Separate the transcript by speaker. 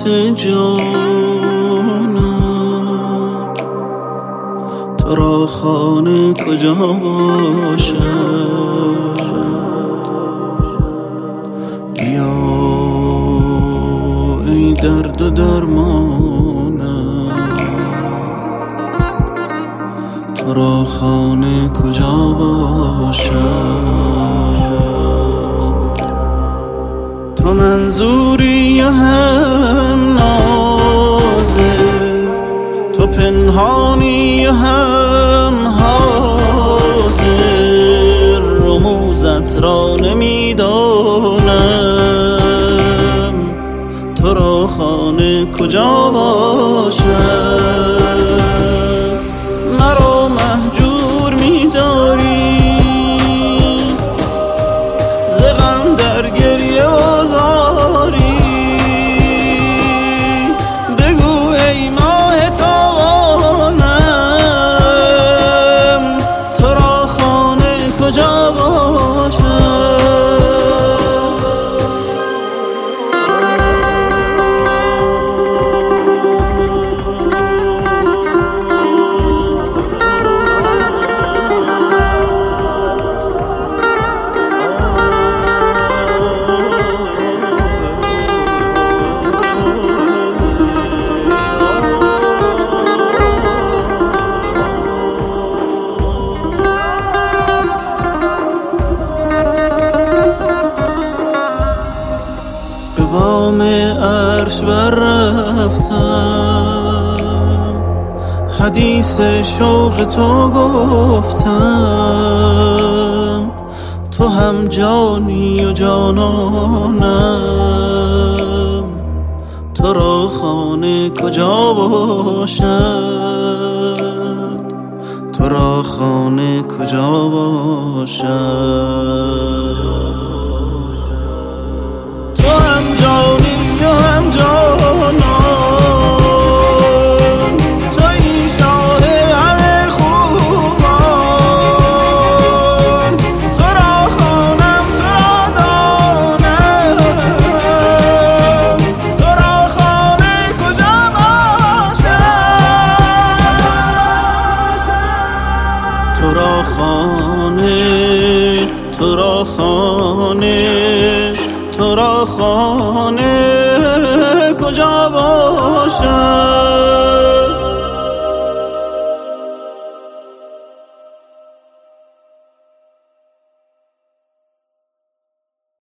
Speaker 1: جانم، تو را خانه کجا باشد؟ بیا ای درد و درمانم، تو را خانه کجا باشد؟ تو منظوری یا هم ناظر، تو پنهانی یا هم حاضر، رموزت را نمیدانم، تو را خانه کجا باشد؟ مرا مهجور می‌داری، ز غم در گریه آزاری، بگو ای ماه تابانم، تو را خانه کجا باشد؟ به بام عرش بررفتم، حدیث شوق تو گفتم، تو هم جانی و جانانم، تو را خانه کجا باشد؟ تو را خانه کجا باشد؟ تو هم جانی و هم جانان، تویی شاه همه خوبان، تو را خوانم تو را دانم، تو را خانه کجا باشد؟ تو را خانه، تو را خانه، تو را خانه کجا باشد؟